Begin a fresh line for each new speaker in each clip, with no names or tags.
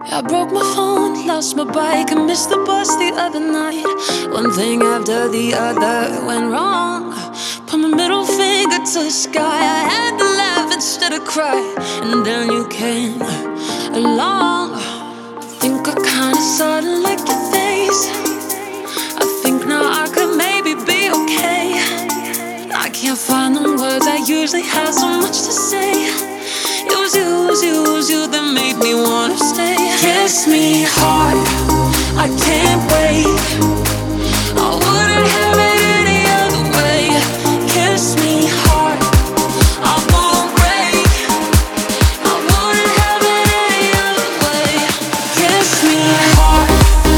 I broke my phone, lost my bike, and missed the bus the other night. One thing after the other went wrong. Put my middle finger to the sky. I had to laugh instead of cry. And then you came along. I think I kinda sorta like your face. I think now I could maybe be okay. I can't find the words, I usually have so much to say. It was you that made me wanna stay. Kiss me hard, I can't wait. I wouldn't have it any other way. Kiss me hard, I won't break. I wouldn't have it any other way. Kiss me hard.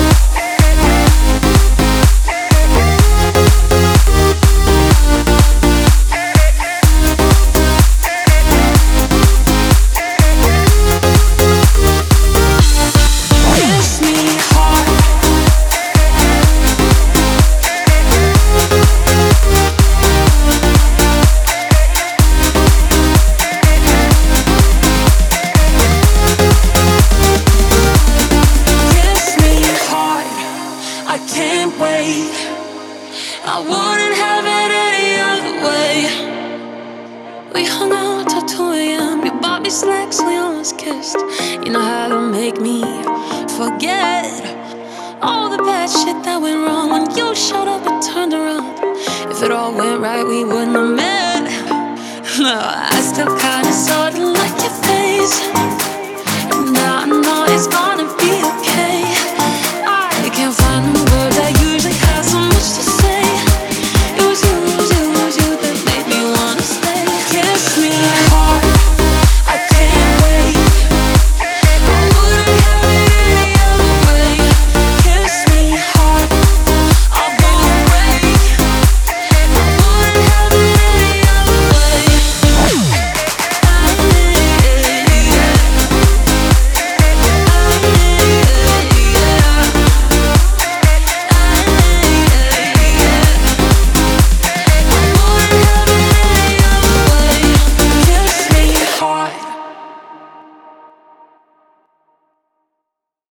I can't wait. I wouldn't have it any other way. We hung out till 2 a.m. You bought me snacks, we almost kissed. You know how to make me forget all the bad shit that went wrong. When you showed up and turned around, if it all went right, we wouldn't have met. No, I still kinda sorta like your face. And now I know it's gone.